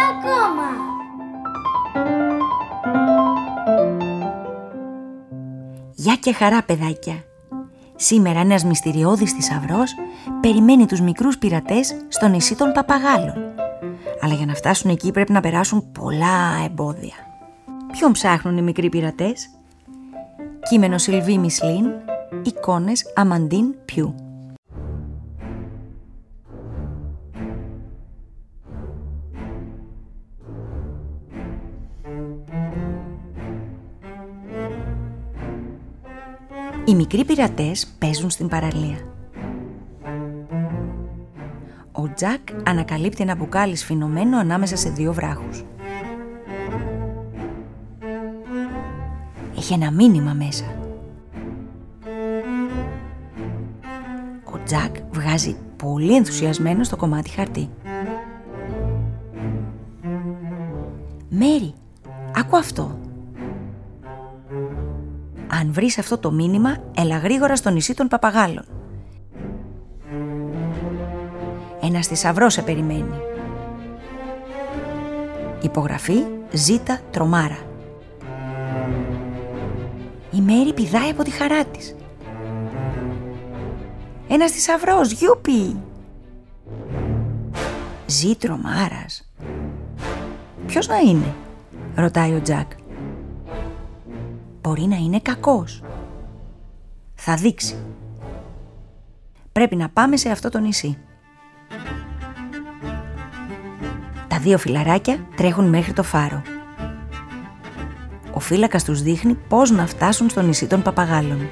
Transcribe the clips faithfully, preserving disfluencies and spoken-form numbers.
ακόμα. Γεια και χαρά, παιδάκια. Σήμερα ένας μυστηριώδης θησαυρός περιμένει τους μικρούς πειρατές στο νησί των Παπαγάλων. Αλλά για να φτάσουν εκεί πρέπει να περάσουν πολλά εμπόδια. Ποιον ψάχνουν οι μικροί πειρατές? Κείμενο Σιλβί Μισλίν, εικόνες Αμαντίν Πιού. Οι μικροί πειρατές παίζουν στην παραλία. Ο Τζακ ανακαλύπτει ένα μπουκάλι σφινωμένο ανάμεσα σε δύο βράχους. Έχει ένα μήνυμα μέσα. Ο Τζακ βγάζει πολύ ενθουσιασμένο στο κομμάτι χαρτί. «Μέρι, άκου αυτό. Αν βρεις αυτό το μήνυμα, έλα γρήγορα στο νησί των Παπαγάλων. Ένας θησαυρός σε περιμένει. Υπογραφή Ζήτα Τρομάρα». Η Μέρι πηδάει από τη χαρά της. «Ένας θησαυρός, γιούπι!» «Ζή Τρομάρας». «Ποιος να είναι?» ρωτάει ο Τζακ. «Μπορεί να είναι κακός. Θα δείξει. Πρέπει να πάμε σε αυτό το νησί». Τα δύο φιλαράκια τρέχουν μέχρι το φάρο. Ο φύλακας τους δείχνει πώς να φτάσουν στο νησί των Παπαγάλων.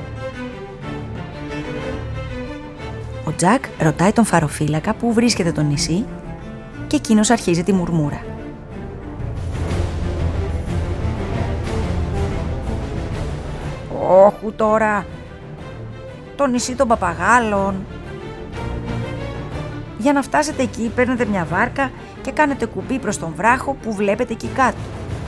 Ο Τζακ ρωτάει τον φαροφύλακα πού βρίσκεται το νησί και εκείνος αρχίζει τη μουρμούρα. «Όχου τώρα, το νησί των Παπαγάλων. Για να φτάσετε εκεί παίρνετε μια βάρκα και κάνετε κουμπί προς τον βράχο που βλέπετε εκεί κάτω.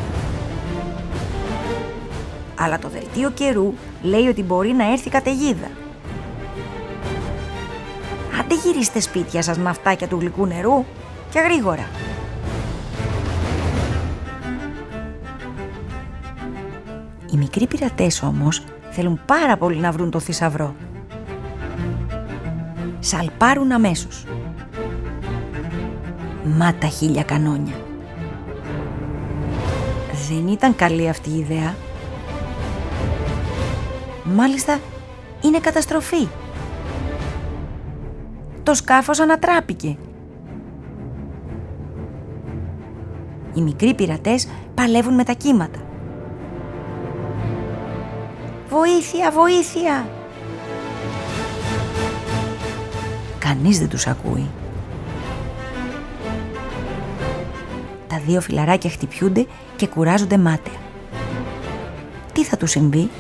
Αλλά το δελτίο καιρού λέει ότι μπορεί να έρθει καταιγίδα. Άντε γυρίστε σπίτια σας με αυτάκια του γλυκού νερού και γρήγορα». Οι μικροί πειρατές όμως θέλουν πάρα πολύ να βρουν το θησαυρό. Σαλπάρουν αμέσως. Μα τα χίλια κανόνια. Δεν ήταν καλή αυτή η ιδέα. Μάλιστα είναι καταστροφή. Το σκάφος ανατράπηκε. Οι μικροί πειρατές παλεύουν με τα κύματα. «Βοήθεια, βοήθεια!» Κανείς δεν τους ακούει. Τα δύο φιλαράκια χτυπιούνται και κουράζονται μάταια. Τι θα τους συμβεί?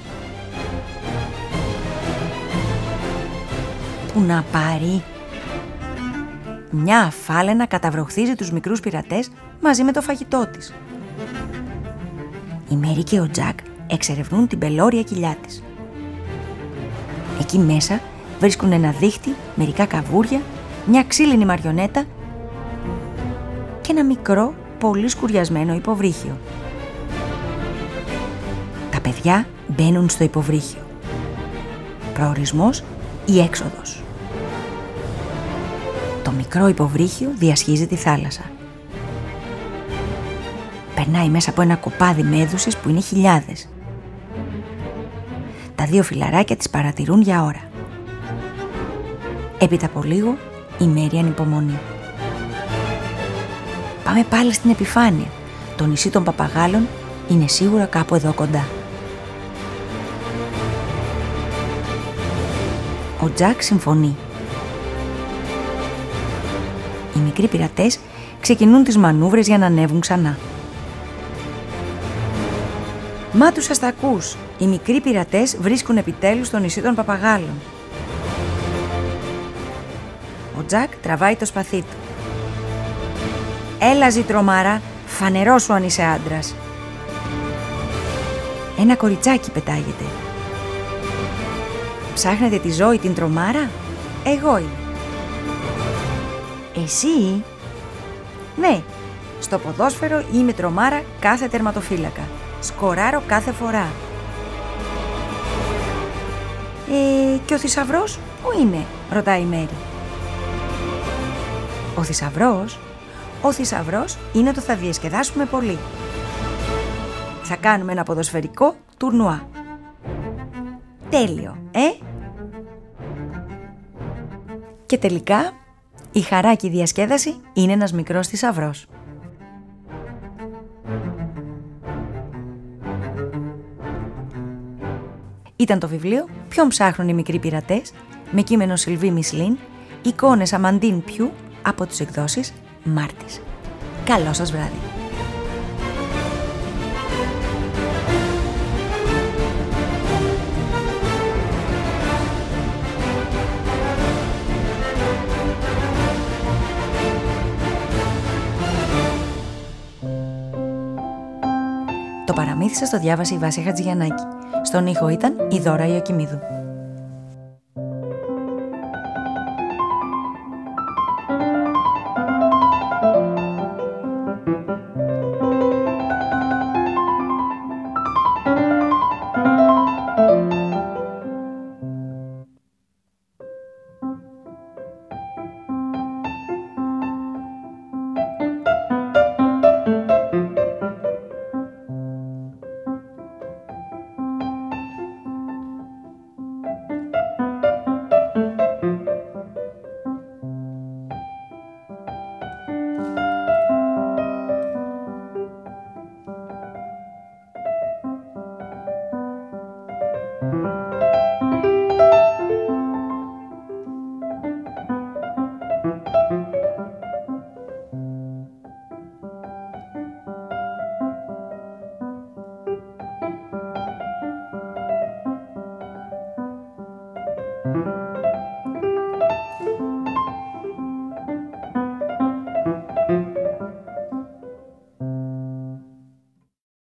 Πού να πάρει? Μια αφάλαινα καταβροχθίζει τους μικρούς πειρατές μαζί με το φαγητό της. Η Μέρι και ο Τζακ εξερευνούν την πελώρια κοιλιά της. Εκεί μέσα βρίσκουν ένα δίχτυ, μερικά καβούρια, μια ξύλινη μαριονέτα και ένα μικρό, πολύ σκουριασμένο υποβρύχιο. Τα παιδιά μπαίνουν στο υποβρύχιο. Προορισμός ή έξοδος. Το μικρό υποβρύχιο διασχίζει τη θάλασσα. Περνάει μέσα από ένα κοπάδι μέδουσες που είναι χιλιάδες. Τα δύο φιλαράκια τις παρατηρούν για ώρα. Έπειτα από λίγο η Μέρι ανυπομονεί. «Πάμε πάλι στην επιφάνεια. Το νησί των Παπαγάλων είναι σίγουρα κάπου εδώ κοντά». Ο Τζακ συμφωνεί. Οι μικροί πειρατές ξεκινούν τις μανούβρες για να ανέβουν ξανά. «Μα τους αστακούς! Οι μικροί πειρατές βρίσκουν επιτέλους το νησί των Παπαγάλων». Ο Τζακ τραβάει το σπαθί του. «Έλα, Ζητρομάρα, φανερώσου αν είσαι άντρας». Ένα κοριτσάκι πετάγεται. «Ψάχνετε τη Ζώη την Τρομάρα? Εγώ είμαι». «Εσύ?» «Ναι, Στο ποδόσφαιρο είμαι τρομάρα κάθε τερματοφύλακα. Σκοράρω κάθε φορά. Ε, και ο θησαυρός πού είναι, ρωτάει η Μέρη. Ο θησαυρός, ο θησαυρός είναι το θα διασκεδάσουμε πολύ. Θα κάνουμε ένα ποδοσφαιρικό τουρνουά. Τέλειο, ε? Και τελικά, η χαρά και η διασκέδαση είναι ένας μικρός θησαυρός. Ήταν το βιβλίο «Ποιον ψάχνουν οι μικροί πειρατές» με κείμενο Σιλβί Μισλίν, εικόνες Αμαντίν Πιού από τις εκδόσεις Μάρτης. Καλό σας βράδυ! Το παραμύθι σας το διάβασε η Βάσια Χατζηγιαννάκη. Στον ήχο ήταν η Δώρα Ιωκημίδου.